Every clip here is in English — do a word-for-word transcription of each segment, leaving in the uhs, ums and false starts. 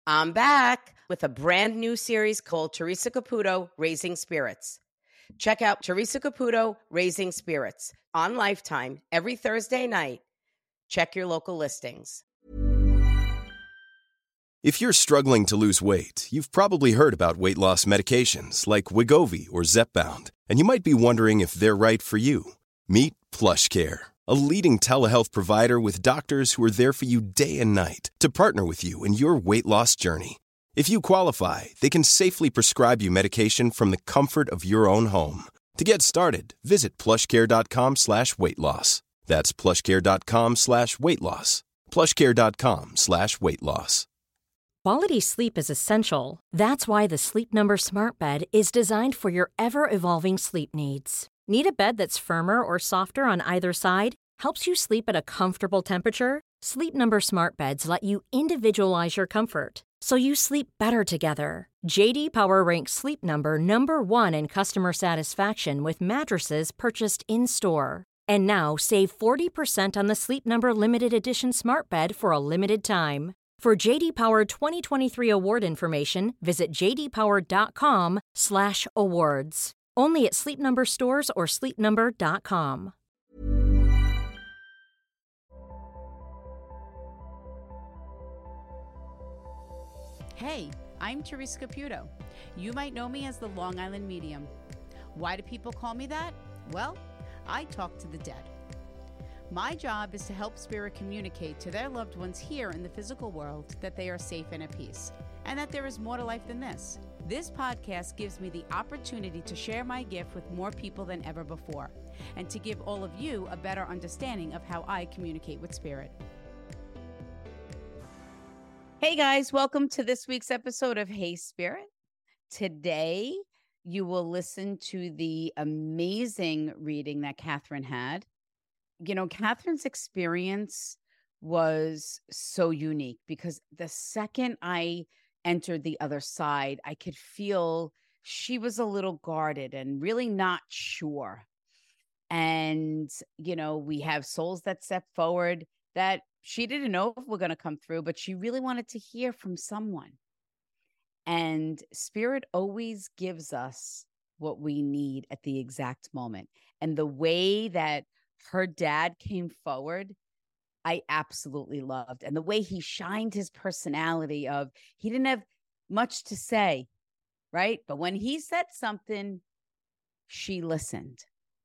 I'm back with a brand new series called Teresa Caputo, Raising Spirits. Check out Teresa Caputo, Raising Spirits on Lifetime every Thursday night. Check your local listings. If you're struggling to lose weight, you've probably heard about weight loss medications like Wegovy or Zepbound, and you might be wondering if they're right for you. Meet PlushCare, a leading telehealth provider with doctors who are there for you day and night to partner with you in your weight loss journey. If you qualify, they can safely prescribe you medication from the comfort of your own home. To get started, visit plushcare.com slash weight loss. That's plushcare.com slash weight loss. plushcare.com slash weight loss. Quality sleep is essential. That's why the Sleep Number Smart Bed is designed for your ever-evolving sleep needs. Need a bed that's firmer or softer on either side? Helps you sleep at a comfortable temperature? Sleep Number Smart Beds let you individualize your comfort, so you sleep better together. J D Power ranks Sleep Number number one in customer satisfaction with mattresses purchased in-store. And now, save forty percent on the Sleep Number Limited Edition Smart Bed for a limited time. For J D Power twenty twenty-three award information, visit jdpower.com slash awards. Only at Sleep Number stores or sleep number dot com. Hey, I'm Teresa Caputo. You might know me as the Long Island Medium. Why do people call me that? Well, I talk to the dead. My job is to help spirit communicate to their loved ones here in the physical world that they are safe and at peace, and that there is more to life than this. This podcast gives me the opportunity to share my gift with more people than ever before, and to give all of you a better understanding of how I communicate with spirit. Hey guys, welcome to this week's episode of Hey Spirit. Today, you will listen to the amazing reading that Catherine had. You know, Catherine's experience was so unique because the second I entered the other side, I could feel she was a little guarded and really not sure. And, you know, we have souls that step forward that she didn't know if we're going to come through, but she really wanted to hear from someone. And Spirit always gives us what we need at the exact moment. And the way that her dad came forward, I absolutely loved. And the way he shined his personality of, he didn't have much to say, right? But when he said something, she listened.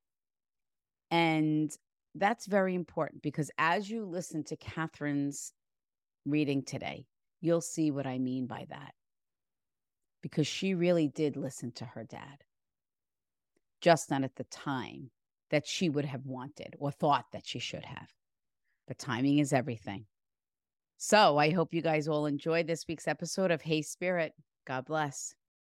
And that's very important because as you listen to Catherine's reading today, you'll see what I mean by that. Because she really did listen to her dad, just not at the time that she would have wanted or thought that she should have. But timing is everything. So I hope you guys all enjoyed this week's episode of Hey Spirit. God bless.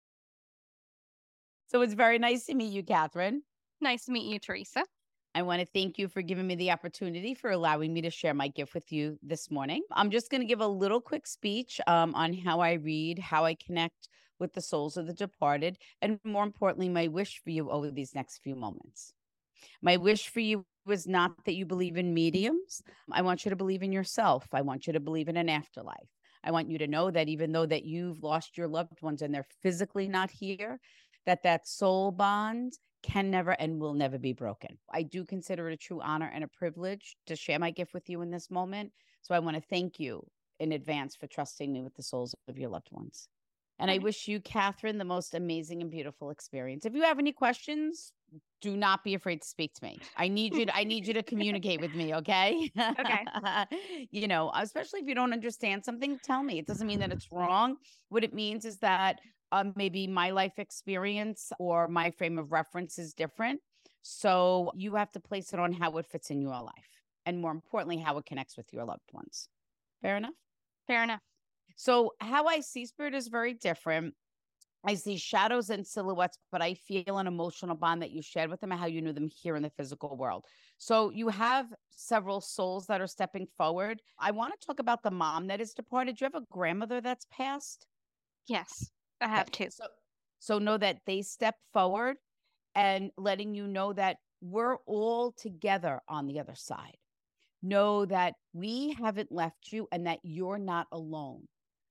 So it's very nice to meet you, Catherine. Nice to meet you, Teresa. I want to thank you for giving me the opportunity for allowing me to share my gift with you this morning. I'm just going to give a little quick speech um, on how I read, how I connect with the souls of the departed, and more importantly, my wish for you over these next few moments. My wish for you is not that you believe in mediums. I want you to believe in yourself. I want you to believe in an afterlife. I want you to know that even though that you've lost your loved ones and they're physically not here, that that soul bond can never and will never be broken. I do consider it a true honor and a privilege to share my gift with you in this moment. So I want to thank you in advance for trusting me with the souls of your loved ones. And I wish you, Catherine, the most amazing and beautiful experience. If you have any questions, do not be afraid to speak to me. I need you to, I need you to communicate with me, okay? Okay. You know, especially if you don't understand something, tell me. It doesn't mean that it's wrong. What it means is that um, maybe my life experience or my frame of reference is different. So you have to place it on how it fits in your life. And more importantly, how it connects with your loved ones. Fair enough? Fair enough. So how I see spirit is very different. I see shadows and silhouettes, but I feel an emotional bond that you shared with them and how you knew them here in the physical world. So you have several souls that are stepping forward. I want to talk about the mom that is departed. Do you have a grandmother that's passed? Yes, I have Okay. two. So, so know that they step forward and letting you know that we're all together on the other side. Know that we haven't left you and that you're not alone.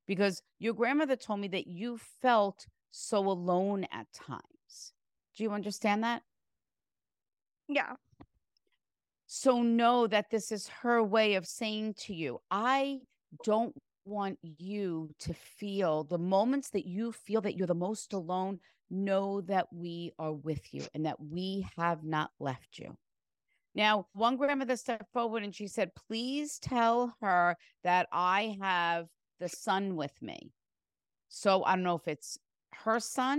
because your grandmother told me that you felt so alone at times. Do you understand that? Yeah. So know that this is her way of saying to you, I don't want you to feel the moments that you feel that you're the most alone. Know that we are with you and that we have not left you. Now, one grandmother stepped forward and she said, please tell her that I have the son with me. So I don't know if it's her son.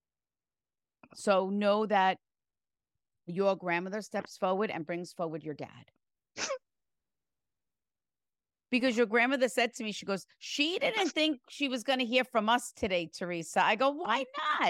So know that your grandmother steps forward and brings forward your dad. Because your grandmother said to me, she goes, she didn't think she was going to hear from us today, Teresa. I go, why not?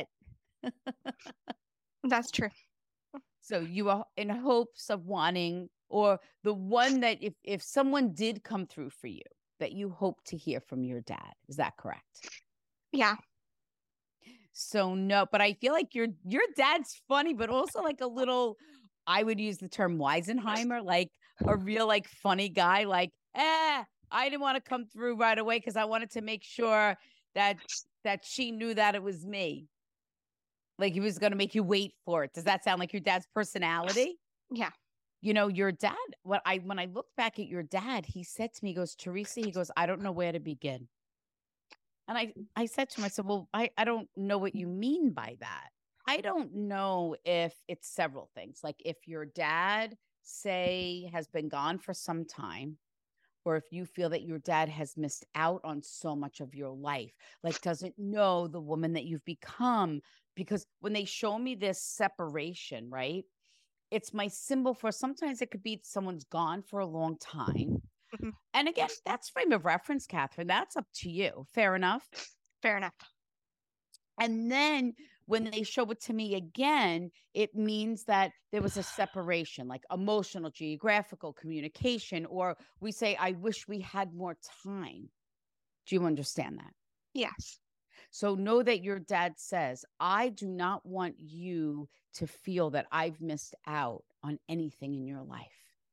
That's true. So you are in hopes of wanting, or the one that if, if someone did come through for you, that you hope to hear from your dad. Is that correct? Yeah. So no, but I feel like your your dad's funny, but also like a little, I would use the term Weisenheimer, like a real like funny guy, like, eh, I didn't want to come through right away because I wanted to make sure that that she knew that it was me. Like he was going to make you wait for it. Does that sound like your dad's personality? Yeah. You know, your dad, what I when I look back at your dad, he said to me, he goes, Teresa, he goes, I don't know where to begin. And I, I said to him, I said, well, I, I don't know what you mean by that. I don't know if it's several things. Like if your dad, say, has been gone for some time, or if you feel that your dad has missed out on so much of your life, like doesn't know the woman that you've become. Because when they show me this separation, right, it's my symbol for sometimes it could be someone's gone for a long time. Mhm. And again, that's frame of reference, Catherine. That's up to you. Fair enough. Fair enough. And then when they show it to me again, it means that there was a separation, like emotional, geographical, communication, or we say, I wish we had more time. Do you understand that? Yes. So know that your dad says, I do not want you to feel that I've missed out on anything in your life.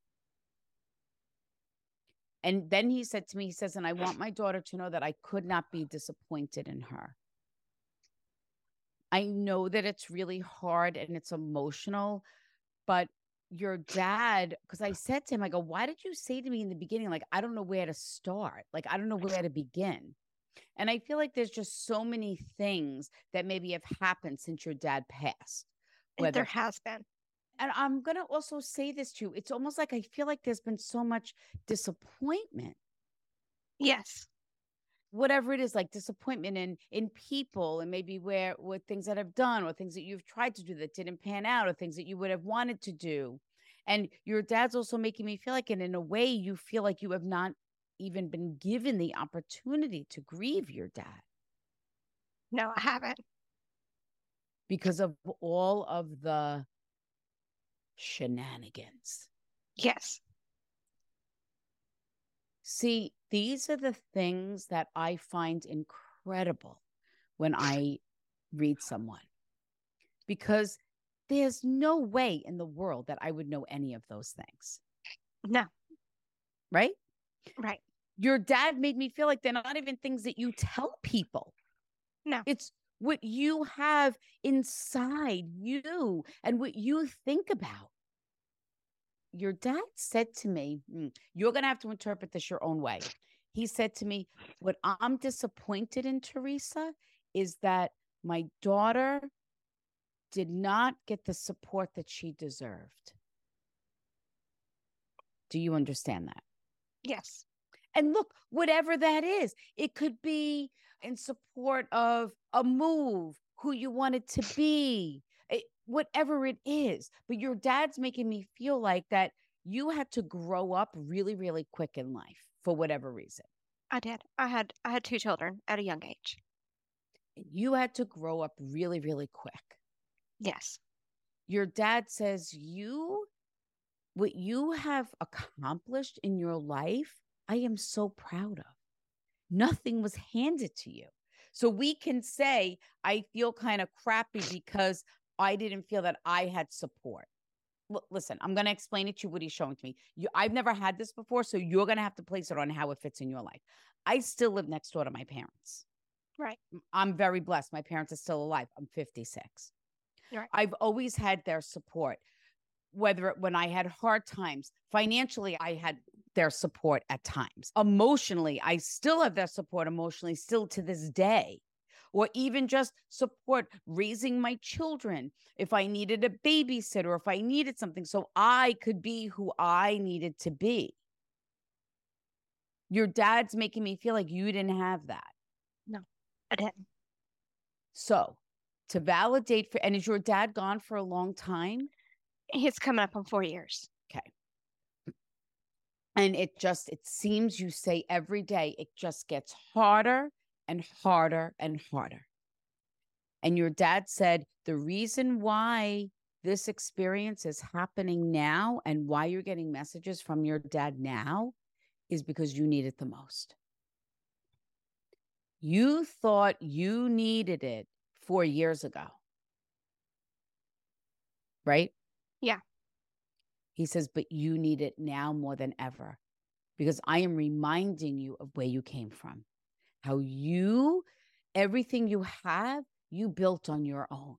And then he said to me, he says, and I want my daughter to know that I could not be disappointed in her. I know that it's really hard and it's emotional, but your dad, because I said to him, I go, why did you say to me in the beginning, like, I don't know where to start. Like, I don't know where to begin. And I feel like there's just so many things that maybe have happened since your dad passed. Whether- there has been. And I'm going to also say this to you. It's almost like I feel like there's been so much disappointment. Yes. Whatever it is, like disappointment in in people, and maybe where with things that have done, or things that you've tried to do that didn't pan out, or things that you would have wanted to do. And your dad's also making me feel like, and in a way, you feel like you have not even been given the opportunity to grieve your dad. No, I haven't. Because of all of the shenanigans. Yes. See, these are the things that I find incredible when I read someone, because there's no way in the world that I would know any of those things. No. Right? Right. Your dad made me feel like they're not even things that you tell people. No. It's what you have inside you and what you think about. Your dad said to me, you're going to have to interpret this your own way. He said to me, what I'm disappointed in, Teresa, is that my daughter did not get the support that she deserved. Do you understand that? Yes. And look, whatever that is, it could be in support of a move, who you wanted to be, it, whatever it is. But your dad's making me feel like that you had to grow up really, really quick in life for whatever reason. I did. I had I had two children at a young age. You had to grow up really, really quick. Yes. Your dad says you, what you have accomplished in your life, I am so proud of. Nothing was handed to you. So we can say, I feel kind of crappy because I didn't feel that I had support. L- listen, I'm going to explain it to you what he's showing to me. You, I've never had this before, so you're going to have to place it on how it fits in your life. I still live next door to my parents. Right. I'm very blessed. My parents are still alive. I'm fifty-six. Right. I've always had their support, whether it, when I had hard times, financially, I had their support at times. Emotionally, I still have their support emotionally, still to this day. Or even just support raising my children if I needed a babysitter, or if I needed something so I could be who I needed to be. Your dad's making me feel like you didn't have that. No, I didn't. So to validate for, and is your dad gone for a long time? He's coming up on four years. Okay. And it just, it seems you say every day, it just gets harder and harder and harder. And your dad said, the reason why this experience is happening now and why you're getting messages from your dad now is because you need it the most. You thought you needed it four years ago. Right? Yeah. He says, but you need it now more than ever, because I am reminding you of where you came from. How you, everything you have, you built on your own.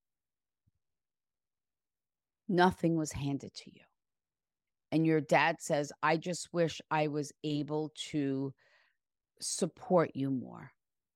Nothing was handed to you. And your dad says, I just wish I was able to support you more.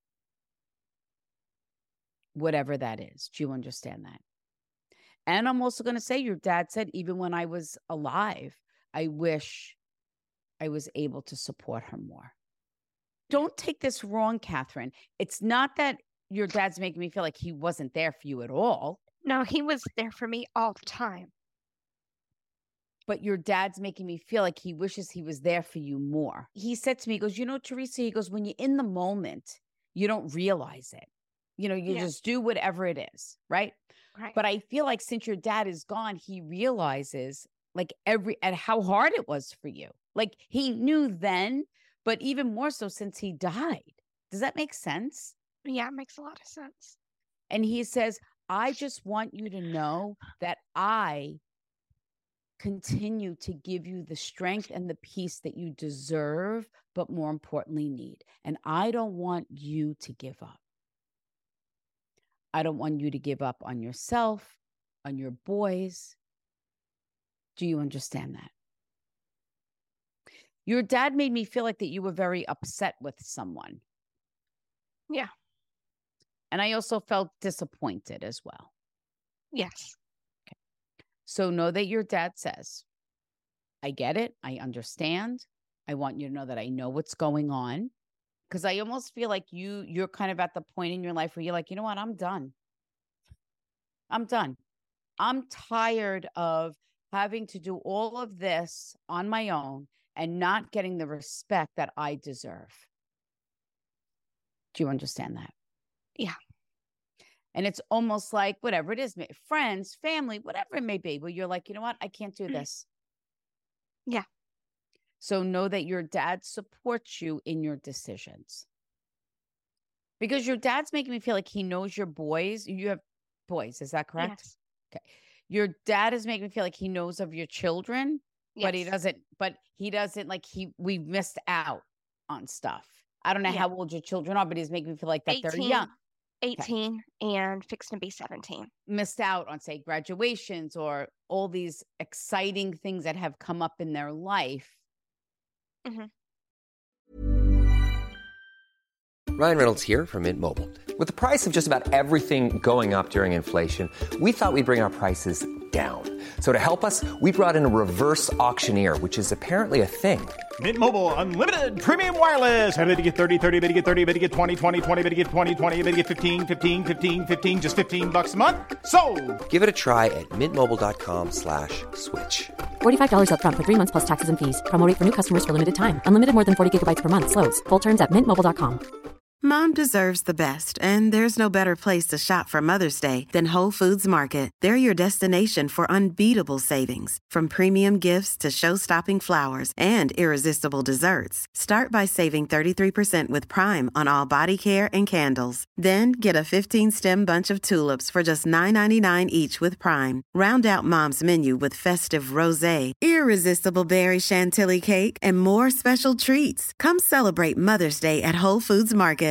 Whatever that is. Do you understand that? And I'm also going to say, your dad said, even when I was alive, I wish I was able to support her more. Don't take this wrong, Catherine. It's not that your dad's making me feel like he wasn't there for you at all. No, he was there for me all the time. But your dad's making me feel like he wishes he was there for you more. He said to me, he goes, you know, Teresa, he goes, when you're in the moment, you don't realize it. You know, you Yeah. just do whatever it is, right? Right. But I feel like since your dad is gone, he realizes like every, and how hard it was for you. Like he knew then, but even more so since he died. Does that make sense? Yeah, it makes a lot of sense. And he says, I just want you to know that I continue to give you the strength and the peace that you deserve, but more importantly need. And I don't want you to give up. I don't want you to give up on yourself, on your boys. Do you understand that? Your dad made me feel like that you were very upset with someone. Yeah. And I also felt disappointed as well. Yes. Okay. So know that your dad says, I get it. I understand. I want you to know that I know what's going on. Because I almost feel like you, you're kind of at the point in your life where you're like, you know what? I'm done. I'm done. I'm tired of having to do all of this on my own and not getting the respect that I deserve. Do you understand that? Yeah. And it's almost like whatever it is, friends, family, whatever it may be, where you're like, you know what? I can't do this. Yeah. So know that your dad supports you in your decisions. Because your dad's making me feel like he knows your boys. You have boys, is that correct? Yes. Okay. Your dad is making me feel like he knows of your children, Yes. but he doesn't, but he doesn't like he, we missed out on stuff. I don't know Yeah. how old your children are, but he's making me feel like that they're eighteen, young. eighteen and fixing to be seventeen. Missed out on, say, graduations or all these exciting things that have come up in their life. Mm-hmm. Ryan Reynolds here from Mint Mobile. With the price of just about everything going up during inflation, we thought we'd bring our prices down. So to help us, we brought in a reverse auctioneer, which is apparently a thing. Mint Mobile Unlimited Premium Wireless. How to get thirty, thirty, how to get thirty, how to get twenty, twenty, twenty, how to get twenty, twenty, how to get fifteen, fifteen, fifteen, fifteen, just fifteen bucks a month? Sold! Give it a try at mintmobile.com slash switch. forty-five dollars up front for three months plus taxes and fees. Promo rate for new customers for limited time. Unlimited more than forty gigabytes per month slows. Full terms at mint mobile dot com. Mom deserves the best, and there's no better place to shop for Mother's Day than Whole Foods Market. They're your destination for unbeatable savings, from premium gifts to show-stopping flowers and irresistible desserts. Start by saving thirty-three percent with Prime on all body care and candles. Then get a fifteen-stem bunch of tulips for just nine ninety-nine each with Prime. Round out Mom's menu with festive rosé, irresistible berry chantilly cake, and more special treats. Come celebrate Mother's Day at Whole Foods Market.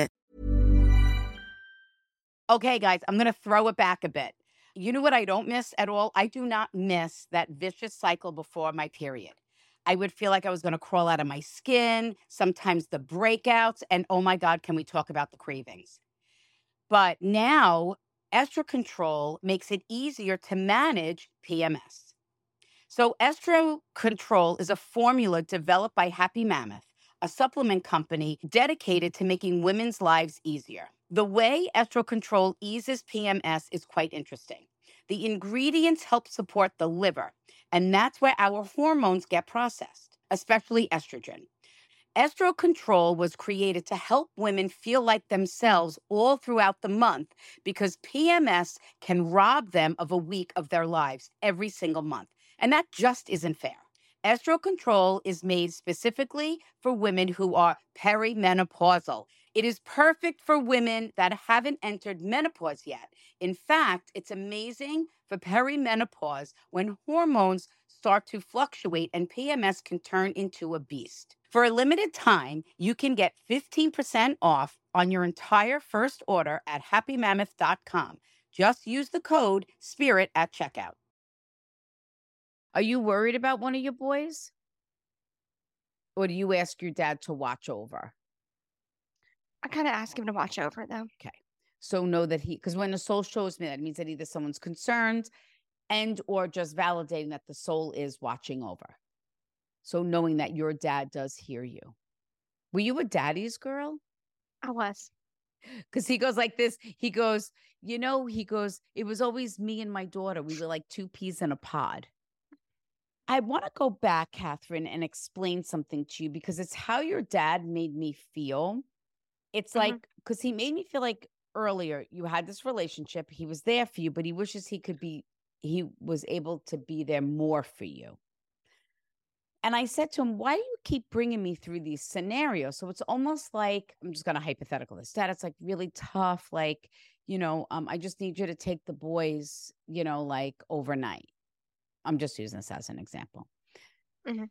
Okay, guys, I'm going to throw it back a bit. You know what I don't miss at all? I do not miss that vicious cycle before my period. I would feel like I was going to crawl out of my skin, sometimes the breakouts, and oh my God, can we talk about the cravings? But now, Estro Control makes it easier to manage P M S. So Estro Control is a formula developed by Happy Mammoth, a supplement company dedicated to making women's lives easier. The way Estro Control eases P M S is quite interesting. The ingredients help support the liver, and that's where our hormones get processed, especially estrogen. Estro Control was created to help women feel like themselves all throughout the month because P M S can rob them of a week of their lives every single month. And that just isn't fair. Estro Control is made specifically for women who are perimenopausal. It is perfect for women that haven't entered menopause yet. In fact, it's amazing for perimenopause when hormones start to fluctuate and P M S can turn into a beast. For a limited time, you can get fifteen percent off on your entire first order at happy mammoth dot com. Just use the code SPIRIT at checkout. Are you worried about one of your boys? Or do you ask your dad to watch over? I kind of ask him to watch over them. Okay. So know that he, because when the soul shows me, that means that either someone's concerned and or just validating that the soul is watching over. So knowing that your dad does hear you. Were you a daddy's girl? I was. Because he goes like this. He goes, you know, he goes, it was always me and my daughter. We were like two peas in a pod. I want to go back, Catherine, and explain something to you because it's how your dad made me feel. It's Mhm. like, because he made me feel like earlier you had this relationship. He was there for you, but he wishes he could be, he was able to be there more for you. And I said to him, why do you keep bringing me through these scenarios? So it's almost like, I'm just going to hypothetical this. Dad, it's like really tough. Like, you know, um, I just need you to take the boys, you know, like overnight. I'm just using this as an example. Mhm.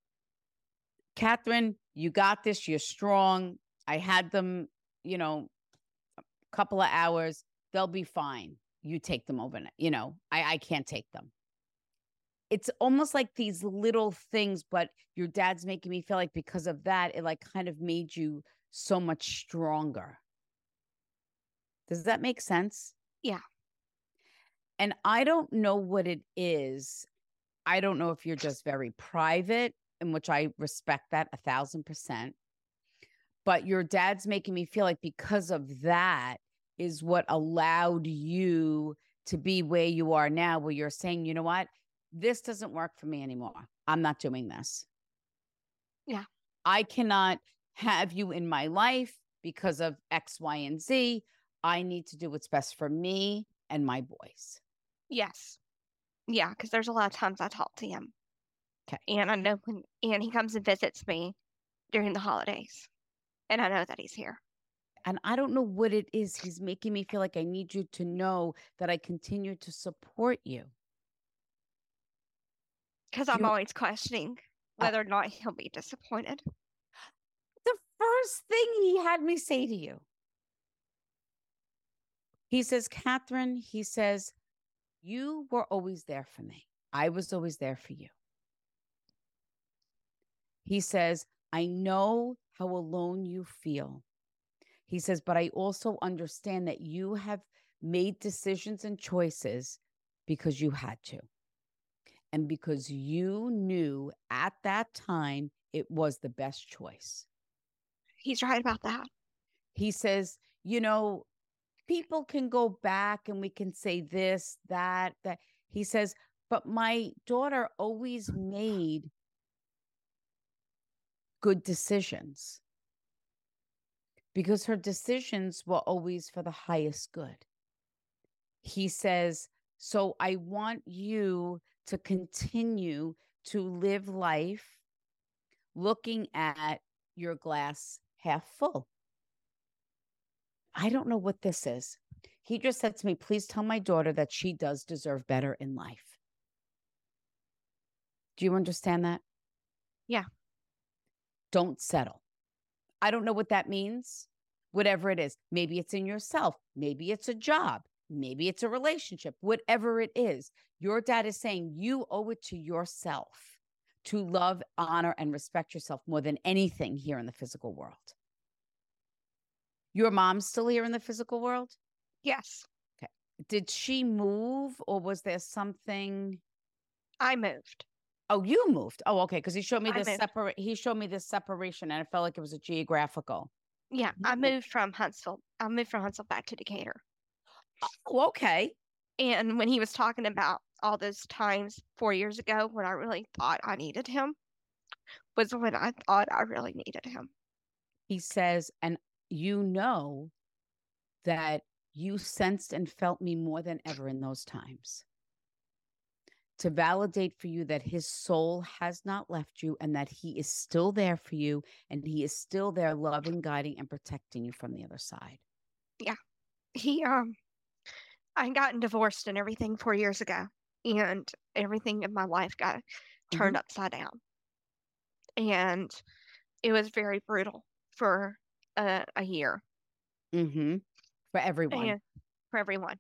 Catherine, you got this. You're strong. I had them, you know, a couple of hours. They'll be fine. You take them overnight. You know, I, I can't take them. It's almost like these little things, but your dad's making me feel like because of that, it like kind of made you so much stronger. Does that make sense? Yeah. And I don't know what it is. I don't know if you're just very private, in which I respect that a thousand percent. But your dad's making me feel like because of that is what allowed you to be where you are now, where you're saying, you know what? This doesn't work for me anymore. I'm not doing this. Yeah. I cannot have you in my life because of X, Y, and Z. I need to do what's best for me and my boys. Yes. Yeah, because there's a lot of times I talk to him. Okay. And I know when, and he comes and visits me during the holidays. And I know that he's here. And I don't know what it is. He's making me feel like I need you to know that I continue to support you. Because I'm You- always questioning whether or not he'll be disappointed. The first thing he had me say to you, he says, Catherine, he says, you were always there for me. I was always there for you. He says, I know how alone you feel. He says, but I also understand that you have made decisions and choices because you had to. And because you knew at that time it was the best choice. He's right about that. He says, you know, people can go back and we can say this, that, that. He says, but my daughter always made good decisions. because her decisions were always for the highest good. He says, so I want you to continue to live life looking at your glass half full. I don't know what this is. He just said to me, please tell my daughter that she does deserve better in life. Do you understand that? Yeah. Don't settle. I don't know what that means. Whatever it is, maybe it's in yourself. Maybe it's a job. Maybe it's a relationship. Whatever it is, your dad is saying you owe it to yourself to love, honor, and respect yourself more than anything here in the physical world. Your mom's still here in the physical world? Yes. Okay. Did she move, or was there something? I moved. Oh, you moved. Oh, okay. Because he showed me I this moved. separate. He showed me this separation, and it felt like it was a geographical. Yeah, I moved from Huntsville. I moved from Huntsville back to Decatur. Oh, okay. And when he was talking about all those times four years ago when I really thought I needed him, was when I thought I really needed him. He says, and you know that you sensed and felt me more than ever in those times. To validate for you that his soul has not left you and that he is still there for you and he is still there loving, guiding, and protecting you from the other side. Yeah. He, um, I had gotten divorced and everything four years ago, and everything in my life got turned Mhm. upside down. And it was very brutal for a, a year. Mm-hmm. For everyone. And for everyone.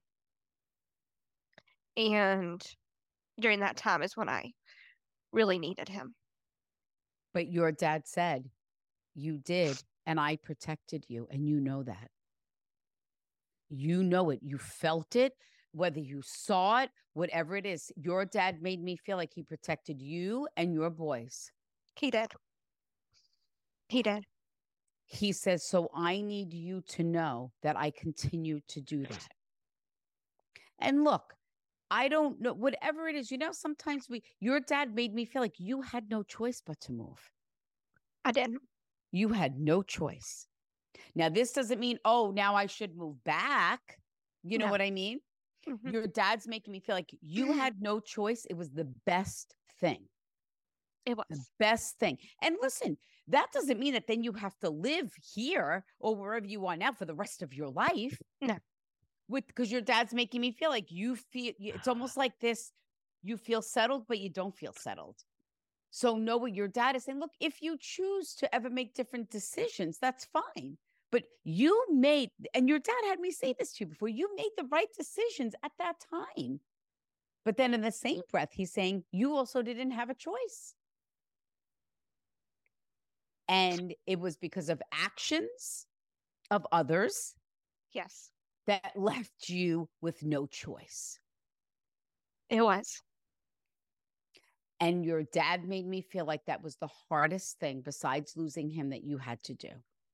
And during that time is when I really needed him. But your dad said, you did, and I protected you, and you know that. You know it. You felt it, whether you saw it, whatever it is. Your dad made me feel like he protected you and your boys. He did. He did. He says, so I need you to know that I continue to do that. And look, I don't know, whatever it is, you know, sometimes we, your dad made me feel like you had no choice but to move. I didn't. You had no choice. Now, this doesn't mean, oh, now I should move back. You know No. what I mean? Mm-hmm. Your dad's making me feel like you had no choice. It was the best thing. It was. The best thing. And listen, that doesn't mean that then you have to live here or wherever you are now for the rest of your life. No. With, because your dad's making me feel like you feel, it's almost like this, you feel settled, but you don't feel settled. So know what your dad is saying. Look, if you choose to ever make different decisions, that's fine. But you made, and your dad had me say this to you before, you made the right decisions at that time. But then in the same breath, he's saying you also didn't have a choice. And it was because of actions of others. Yes. That left you with no choice. It was. And your dad made me feel like that was the hardest thing besides losing him that you had to do.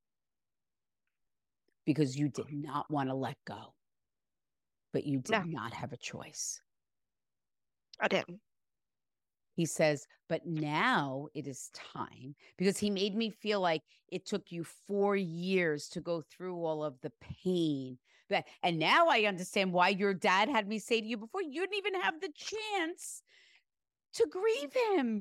Because you did not want to let go. But you did No. not have a choice. I didn't. He says, but now it is time, because he made me feel like it took you four years to go through all of the pain. That, and now I understand why your dad had me say to you before, you didn't even have the chance to grieve him.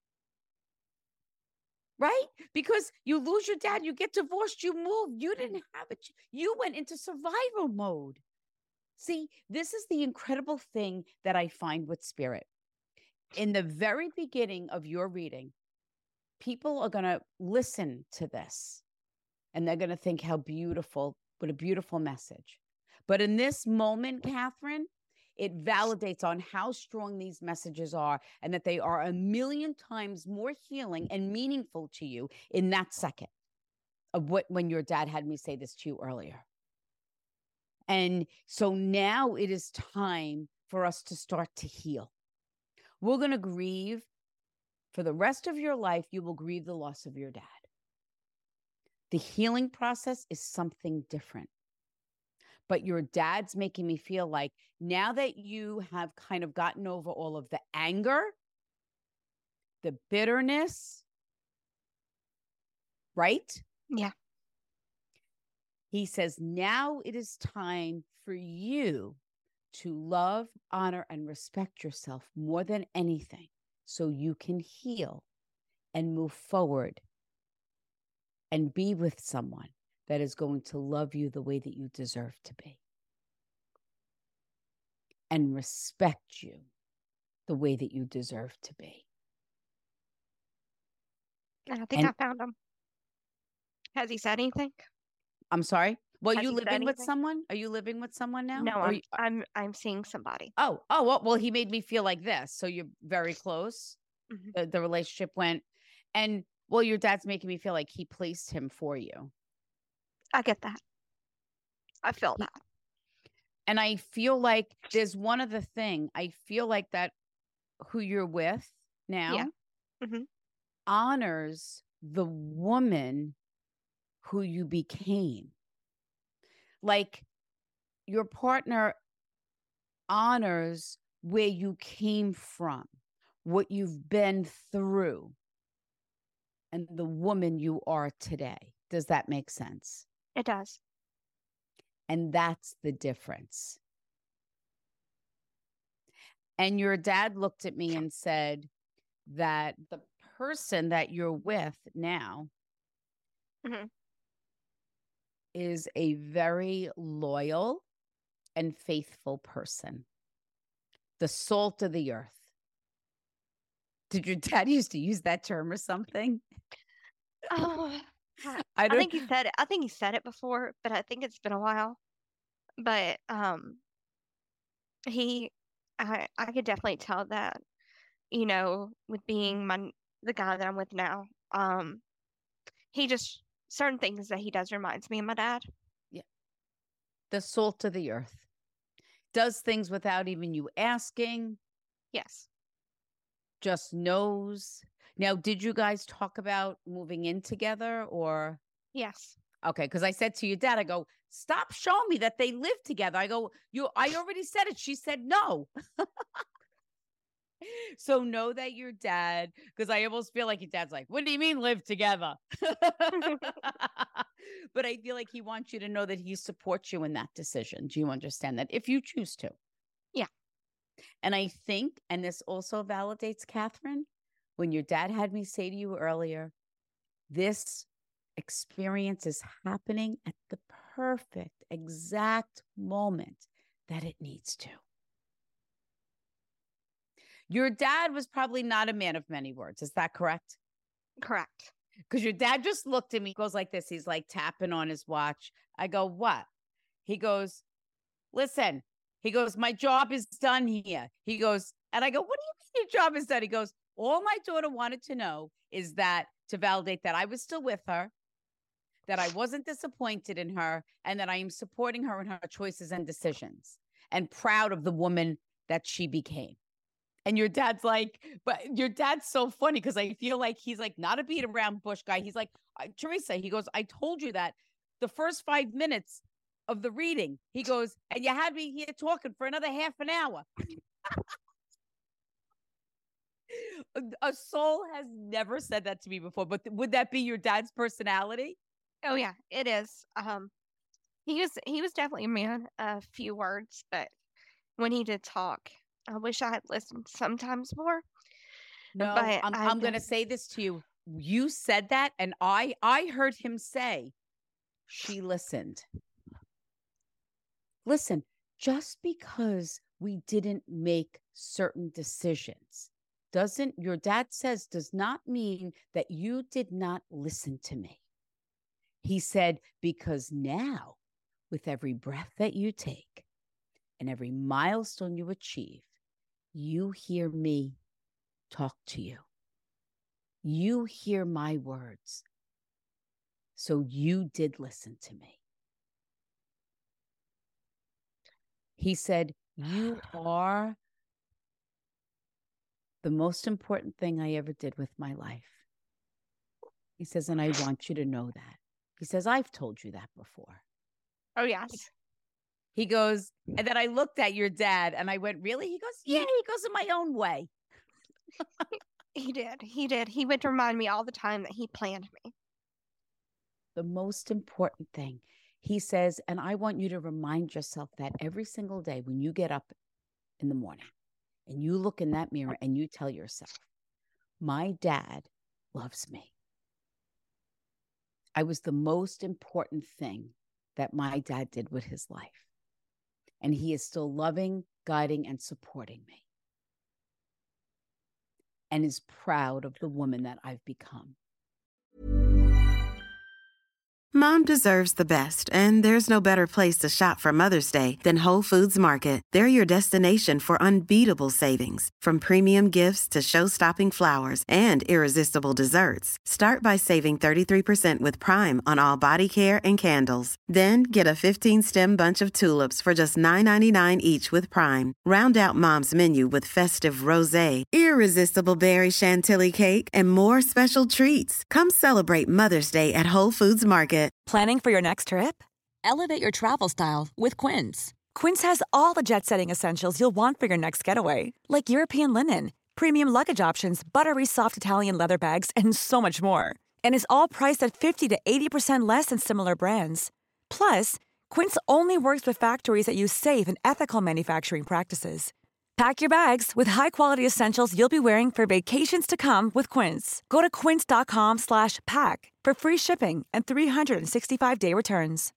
Right? Because you lose your dad, you get divorced, you move. You didn't have it. You went into survival mode. See, this is the incredible thing that I find with spirit. In the very beginning of your reading, people are going to listen to this and they're going to think how beautiful, what a beautiful message. But in this moment, Catherine, it validates on how strong these messages are and that they are a million times more healing and meaningful to you in that second of what, when your dad had me say this to you earlier. And so now it is time for us to start to heal. We're going to grieve for the rest of your life. You will grieve the loss of your dad. The healing process is something different. But your dad's making me feel like now that you have kind of gotten over all of the anger, the bitterness, right? Yeah. He says, now it is time for you to love, honor, and respect yourself more than anything so you can heal and move forward and be with someone that is going to love you the way that you deserve to be and respect you the way that you deserve to be. And I think And- I found him. Has he said anything? I'm sorry? Well, Has you he said living with anything? someone? Are you living with someone now? No, Or I'm you- I'm I'm seeing somebody. Oh, oh, well, well, he made me feel like this. So you're very close. Mhm. The, the relationship went, and well, your dad's making me feel like he placed him for you. I get that. I feel He- that. And I feel like there's one other thing. I feel like that who you're with now Yeah. Mhm. honors the woman who you became. Like your partner honors where you came from, what you've been through, and the woman you are today. Does that make sense? It does. And that's the difference. And your dad looked at me and said that the person that you're with now Mhm. is a very loyal and faithful person. The salt of the earth. Did your dad used to use that term or something? Oh, I, I I don't think he said it. I think he said it before, but I think it's been a while. But um, he, I, I could definitely tell that, you know, with being my the guy that I'm with now, um, he just certain things that he does reminds me of my dad. the salt of the earth. Does things without even you asking, Yes. just knows. Now, did you guys talk about moving in together or? Yes. Okay, because I said to your dad, I go, stop showing me that they live together. I go, you, I already said it. She said no. So know that your dad, because I almost feel like your dad's like, what do you mean live together? But I feel like he wants you to know that he supports you in that decision. Do you understand that? If you choose to. Yeah. And I think, and this also validates Catherine, when your dad had me say to you earlier, this experience is happening at the perfect, exact moment that it needs to. Your dad was probably not a man of many words. Is that correct? Correct. Because your dad just looked at me, goes like this. He's like tapping on his watch. I go, what? He goes, listen. He goes, my job is done here. He goes, and I go, what do you mean your job is done? He goes, all my daughter wanted to know is that to validate that I was still with her, that I wasn't disappointed in her, and that I am supporting her in her choices and decisions and proud of the woman that she became. And your dad's like, but your dad's so funny because I feel like he's like not a beat around bush guy. He's like, Teresa, he goes, I told you that the first five minutes of the reading, he goes, and you had me here talking for another half an hour. A soul has never said that to me before, but would that be your dad's personality? Oh yeah, it is. Um, he was he was definitely a man of few words, but when he did talk, I wish I had listened sometimes more. No, but I'm, I I'm going to def- say this to you. You said that, and I I heard him say, she listened. Listen, just because we didn't make certain decisions doesn't, your dad says, does not mean that you did not listen to me. He said, because now, with every breath that you take and every milestone you achieve, you hear me talk to you. You hear my words. So you did listen to me. He said, you are the most important thing I ever did with my life. He says, and I want you to know that. He says, I've told you that before. Oh yes. He goes, and then I looked at your dad and I went, really? He goes, yeah, he goes in my own way. He did. He did. He would remind me all the time that he planned me. The most important thing. He says, and I want you to remind yourself that every single day when you get up in the morning and you look in that mirror and you tell yourself, my dad loves me. I was the most important thing that my dad did with his life. And he is still loving, guiding, and supporting me. And is proud of the woman that I've become. Mom deserves the best, and there's no better place to shop for Mother's Day than Whole Foods Market. They're your destination for unbeatable savings, from premium gifts to show-stopping flowers and irresistible desserts. Start by saving thirty-three percent with Prime on all body care and candles. Then get a fifteen-stem bunch of tulips for just nine ninety-nine each with Prime. Round out Mom's menu with festive rosé, irresistible berry chantilly cake, and more special treats. Come celebrate Mother's Day at Whole Foods Market. Planning for your next trip? Elevate your travel style with Quince. Quince has all the jet-setting essentials you'll want for your next getaway, like European linen, premium luggage options, buttery soft Italian leather bags, and so much more. And is all priced at fifty to eighty percent less than similar brands. Plus, Quince only works with factories that use safe and ethical manufacturing practices. Pack your bags with high-quality essentials you'll be wearing for vacations to come with Quince. Go to quince.com slash pack for free shipping and three sixty-five day returns.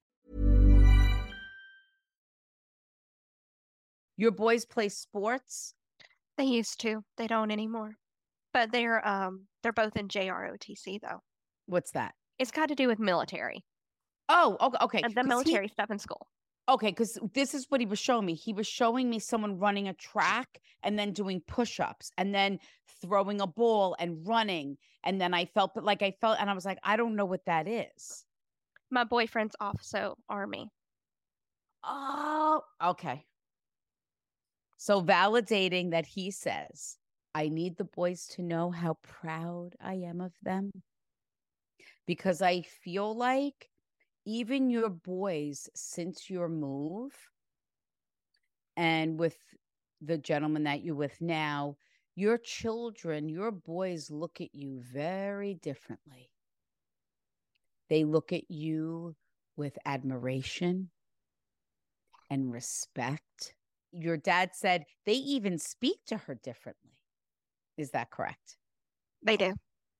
Your boys play sports? They used to. They don't anymore. But they're um they're both in J R O T C though. What's that? It's got to do with military. Oh, okay. okay. And the 'Cause military he- stuff in school. Okay, because this is what he was showing me. He was showing me someone running a track and then doing push-ups and then throwing a ball and running. And then I felt but like I felt and I was like, I don't know what that is. My boyfriend's also Army. Oh, okay. So validating that he says, I need the boys to know how proud I am of them. Because I feel like even your boys, since your move and with the gentleman that you're with now, your children, your boys look at you very differently. They look at you with admiration and respect. Your dad said they even speak to her differently. Is that correct? They do.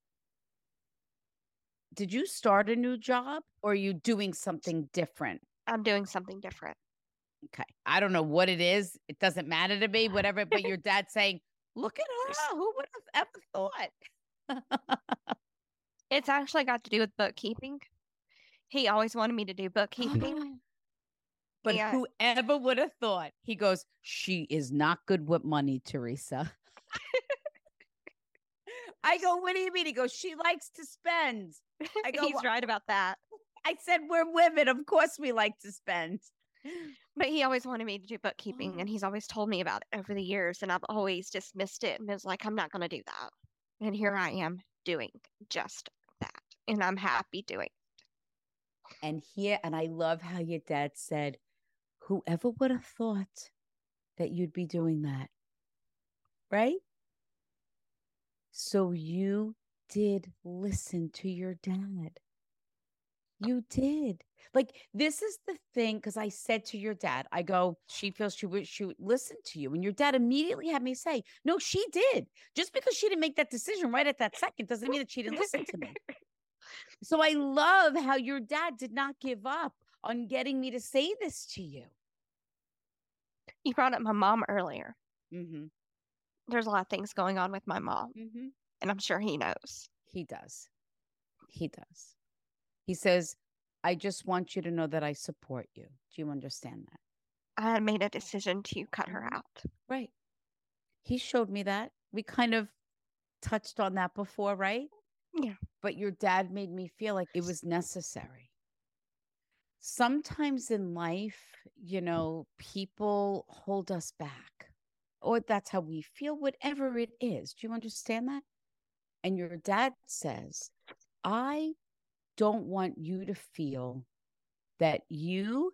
Did you start a new job or are you doing something different? I'm doing something different. Okay. I don't know what it is. It doesn't matter to me, whatever. But your dad's saying, look at her. Who would have ever thought? It's actually got to do with bookkeeping. He always wanted me to do bookkeeping. But Yeah. whoever would have thought? He goes, she is not good with money, Teresa. I go, what do you mean? He goes, she likes to spend. I go, He's "Well," right about that. I said, we're women. Of course we like to spend. But he always wanted me to do bookkeeping, and he's always told me about it over the years, and I've always dismissed it and was like, I'm not going to do that. And here I am doing just that, and I'm happy doing it. And here, and I love how your dad said, whoever would have thought that you'd be doing that, right? So you did listen to your dad. You did. Like, this is the thing, because I said to your dad, I go, she feels she would, she would listen to you. And your dad immediately had me say, no, she did. Just because she didn't make that decision right at that second doesn't mean that she didn't listen to me. So I love how your dad did not give up on getting me to say this to you. You brought up my mom earlier. Mm-hmm. There's a lot of things going on with my mom, Mm-hmm. and I'm sure he knows. He does. He does. He says, I just want you to know that I support you. Do you understand that? I had made a decision to cut her out. Right. He showed me that. We kind of touched on that before, right? Yeah. But your dad made me feel like it was necessary. Sometimes in life, you know, people hold us back, or that's how we feel, whatever it is. Do you understand that? And your dad says, I don't want you to feel that you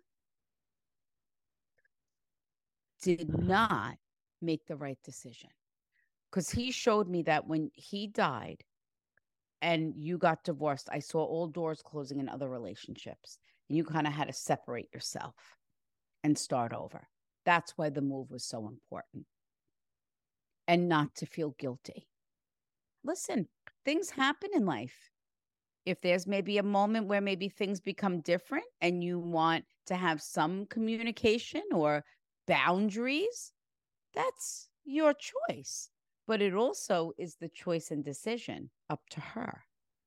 did not make the right decision. Because he showed me that when he died and you got divorced, I saw all doors closing in other relationships. and you kind of had to separate yourself and start over. That's why the move was so important. And not to feel guilty. Listen, things happen in life. If there's maybe a moment where maybe things become different and you want to have some communication or boundaries, that's your choice. But it also is the choice and decision up to her.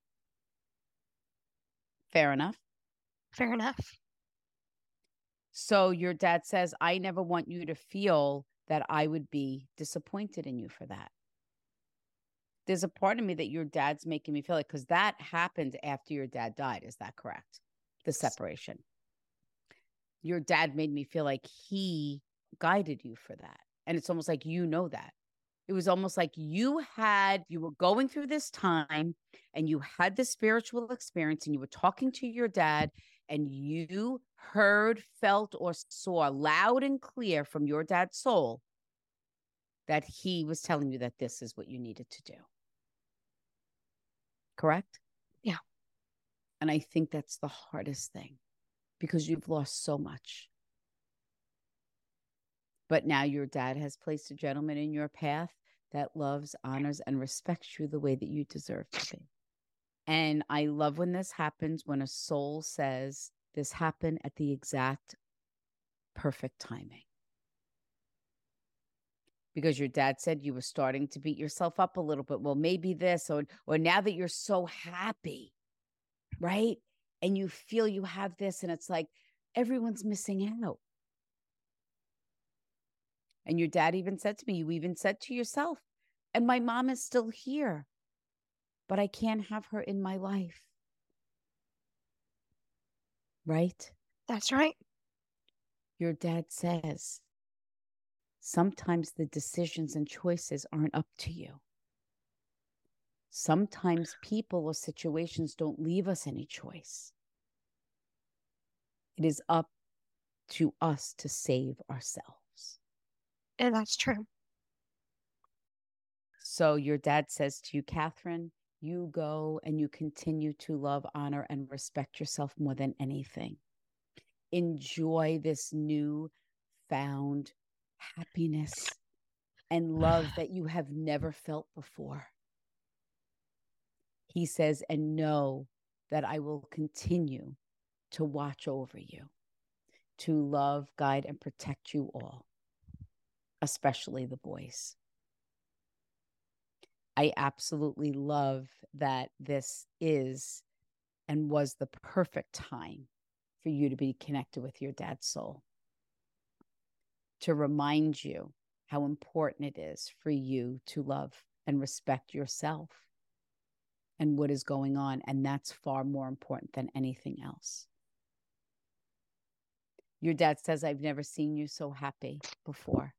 Fair enough? Fair enough. So your dad says, I never want you to feel that I would be disappointed in you for that. There's a part of me that your dad's making me feel like, because that happened after your dad died. Is that correct? The separation. Your dad made me feel like he guided you for that. And it's almost like, you know, that. It was almost like you had, you were going through this time and you had this spiritual experience and you were talking to your dad and you heard, felt, or saw loud and clear from your dad's soul that he was telling you that this is what you needed to do. Correct? Yeah. And I think that's the hardest thing because you've lost so much. But now your dad has placed a gentleman in your path that loves, honors, and respects you the way that you deserve to be. And I love when this happens, when a soul says, this happened at the exact perfect timing. Because your dad said you were starting to beat yourself up a little bit. Well, maybe this, or, or now that you're so happy, right? And you feel you have this, and it's like everyone's missing out. And your dad even said to me, you even said to yourself, and my mom is still here, but I can't have her in my life. Right? That's right. Your dad says, sometimes the decisions and choices aren't up to you. Sometimes people or situations don't leave us any choice. It is up to us to save ourselves. And that's true. So your dad says to you, Catherine, you go and you continue to love, honor, and respect yourself more than anything. Enjoy this new found happiness and love that you have never felt before. He says, and know that I will continue to watch over you, to love, guide, and protect you all, especially the boys. I absolutely love that this is and was the perfect time for you to be connected with your dad's soul, to remind you how important it is for you to love and respect yourself and what is going on. And that's far more important than anything else. Your dad says, I've never seen you so happy before.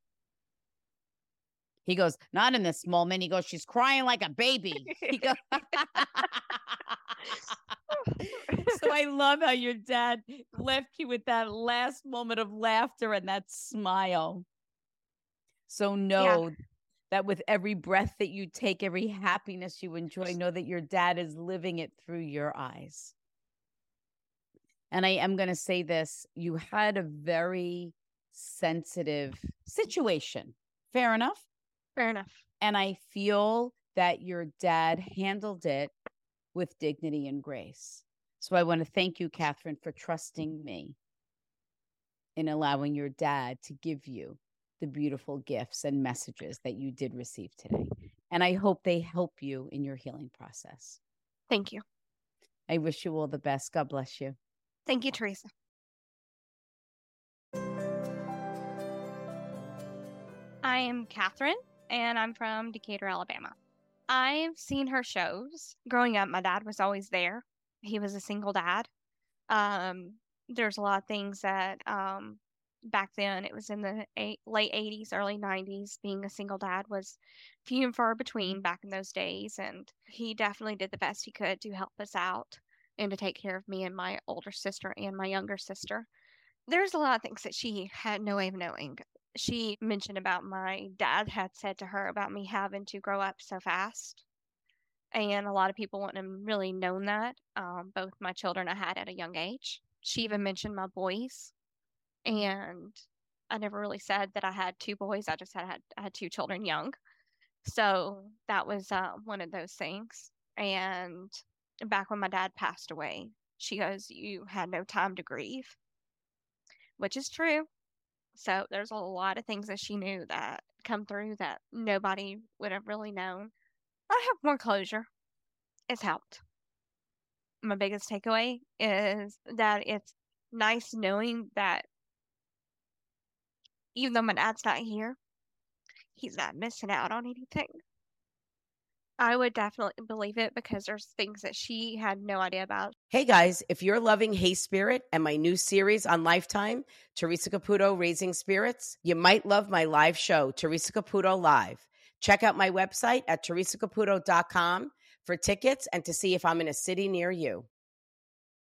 He goes, not in this moment. He goes, she's crying like a baby. He goes, so I love how your dad left you with that last moment of laughter and that smile. So know yeah. that with every breath that you take, every happiness you enjoy, know that your dad is living it through your eyes. And I am going to say this, you had a very sensitive situation. Fair enough? Fair enough. And I feel that your dad handled it with dignity and grace. So I want to thank you, Catherine, for trusting me in allowing your dad to give you the beautiful gifts and messages that you did receive today. And I hope they help you in your healing process. Thank you. I wish you all the best. God bless you. Thank you, Teresa. I am Catherine, and I'm from Decatur, Alabama. I've seen her shows. Growing up, my dad was always there. He was a single dad. Um, there's a lot of things that um, back then, it was in the eight, late eighties, early nineties, being a single dad was few and far between back in those days. And he definitely did the best he could to help us out and to take care of me and my older sister and my younger sister. There's a lot of things that she had no way of knowing. She mentioned about my dad had said to her about me having to grow up so fast. And a lot of people wouldn't have really known that. Um, both my children I had at a young age. she even mentioned my boys, and I never really said that I had two boys. I just had, had I had two children young. So that was uh, one of those things. And back when my dad passed away, she goes, "You had no time to grieve," which is true. So there's a lot of things that she knew that come through that nobody would have really known. I have more closure. It's helped. My biggest takeaway is that it's nice knowing that even though my dad's not here, he's not missing out on anything. I would definitely believe it because there's things that she had no idea about. Hey guys, if you're loving Hey Spirit and my new series on Lifetime, Teresa Caputo Raising Spirits, you might love my live show, Teresa Caputo Live. Check out my website at teresa caputo dot com for tickets and to see if I'm in a city near you.